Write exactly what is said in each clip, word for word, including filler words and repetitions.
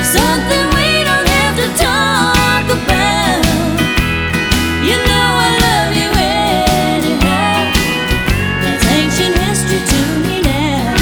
something we don't have to talk about. You know I love you anyhow. That's ancient history to me now.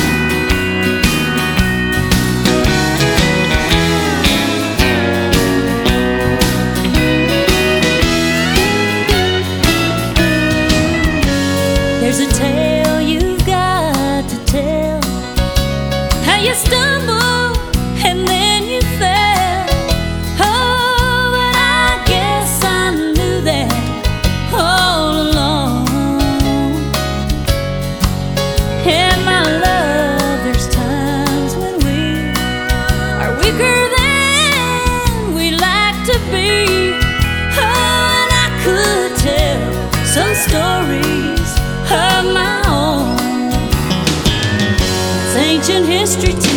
There's a tale you've got to tell, how you stumbled and then you fell. Oh, but I guess I knew that all along. And my love, there's times when we are weaker than we like to be. Oh, and I could tell some stories of my own. It's ancient history.